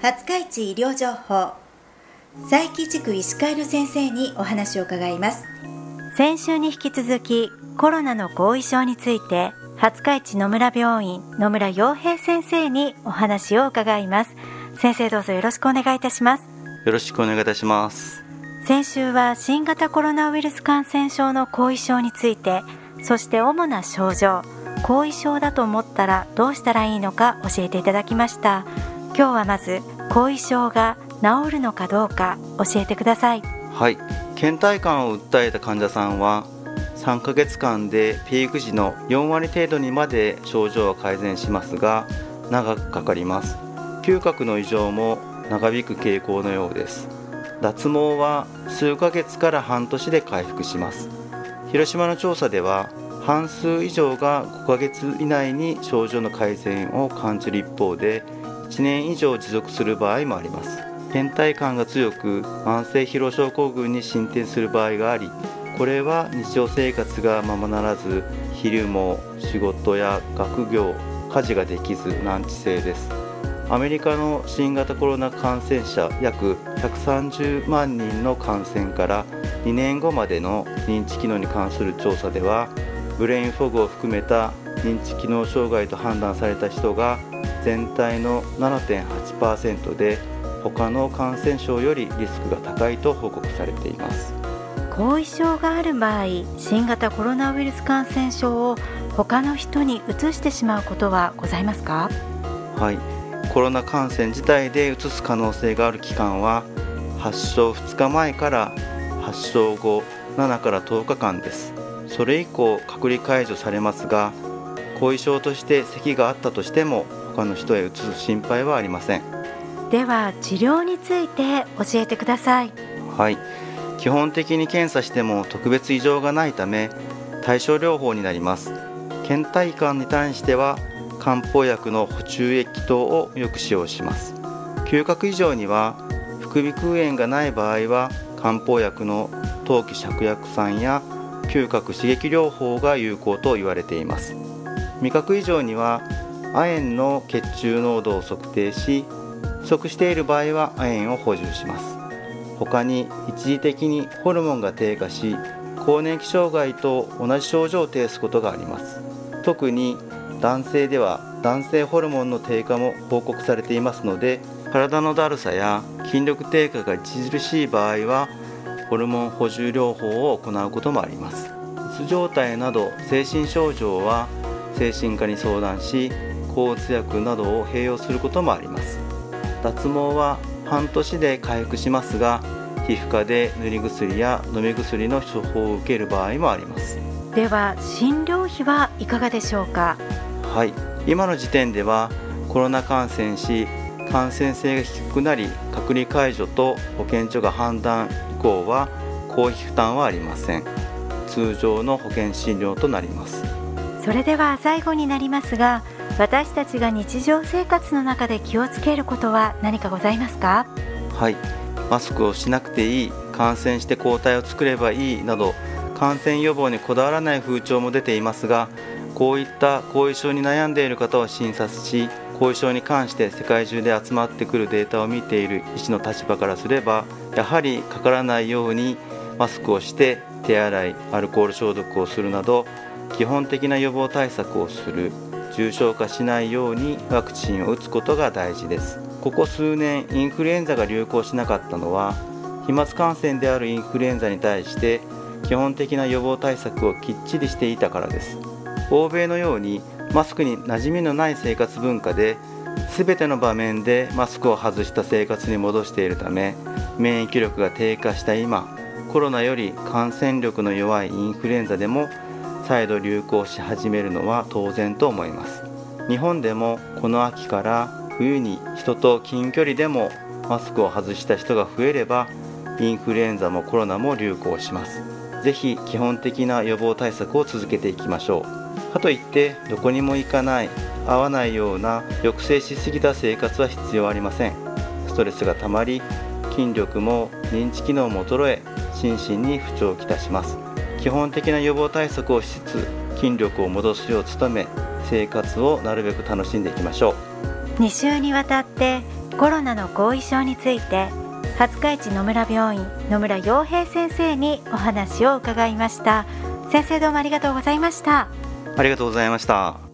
廿日市医療情報、佐伯地区医師会の先生にお話を伺います。先週に引き続きコロナの後遺症について廿日市野村病院野村洋平先生にお話を伺います。先生、どうぞよろしくお願いいたします。 よろしくお願いいたします。 先週は新型コロナウイルス感染症の後遺症について、そして主な症状、後遺症だと思ったらどうしたらいいのか教えていただきました。今日はまず後遺症が治るのかどうか教えてください。 はい、倦怠感を訴えた患者さんは3ヶ月間でピーク時の4割程度にまで症状は改善しますが、長くかかります。嗅覚の異常も長引く傾向のようです。脱毛は数ヶ月から半年で回復します。広島の調査では半数以上が5ヶ月以内に症状の改善を感じる一方で、1年以上持続する場合もあります。倦怠感が強く慢性疲労症候群に進展する場合があり、これは日常生活がままならず、昼も仕事や学業、家事ができず難治性です。アメリカの新型コロナ感染者約130万人の感染から2年後までの認知機能に関する調査では、ブレインフォグを含めた認知機能障害と判断された人が全体の 7.8% で、他の感染症よりリスクが高いと報告されています。 後遺症がある場合、新型コロナウイルス感染症を他の人にうつしてしまうことはございますか？ はい、コロナ感染自体でうつす可能性がある期間は発症2日前から発症後7から10日間です。それ以降隔離解除されますが、後遺症として咳があったとしても他の人へうつす心配はありません。 では治療について教えてください。 はい、基本的に検査しても特別異常がないため対症療法になります。倦怠感に対しては漢方薬の補充液等をよく使用します。嗅覚異常には副鼻腔炎がない場合は漢方薬の当帰芍薬散や嗅覚刺激療法が有効と言われています。味覚異常には亜鉛の血中濃度を測定し、不足している場合は亜鉛を補充します。他に一時的にホルモンが低下し、更年期障害と同じ症状を呈すことがあります。特に男性では男性ホルモンの低下も報告されていますので、体のだるさや筋力低下が著しい場合はホルモン補充療法を行うこともあります。うつ状態など精神症状は精神科に相談し、抗うつ薬などを併用することもあります。脱毛は半年で回復しますが、皮膚科で塗り薬や飲み薬の処方を受ける場合もあります。 では診療費はいかがでしょうか？ はい、今の時点ではコロナ感染し感染性が低くなり隔離解除と保健所が判断以降は公費負担はありません。通常の保険診療となります。 それでは最後になりますが、私たちが日常生活の中で気をつけることは何かございますか？ はい、マスクをしなくていい、感染して抗体を作ればいいなど感染予防にこだわらない風潮も出ていますが、こういった後遺症に悩んでいる方を診察し、後遺症に関して世界中で集まってくるデータを見ている医師の立場からすれば、やはりかからないようにマスクをして手洗い、アルコール消毒をするなど基本的な予防対策をする、重症化しないようにワクチンを打つことが大事です。ここ数年インフルエンザが流行しなかったのは、飛沫感染であるインフルエンザに対して基本的な予防対策をきっちりしていたからです。欧米のようにマスクに馴染みのない生活文化で、全ての場面でマスクを外した生活に戻しているため、免疫力が低下した今、コロナより感染力の弱いインフルエンザでも再度流行し始めるのは当然と思います。日本でもこの秋から冬に人と近距離でもマスクを外した人が増えれば、インフルエンザもコロナも流行します。ぜひ基本的な予防対策を続けていきましょう。かといってどこにも行かない、会わないような抑制しすぎた生活は必要ありません。ストレスがたまり、筋力も認知機能も衰え、心身に不調をきたします。基本的な予防対策をしつつ筋力を戻すよう努め、生活をなるべく楽しんでいきましょう。 2週にわたってコロナの後遺症について、廿日市野村病院野村洋平先生にお話を伺いました。先生、どうもありがとうございました。 ありがとうございました。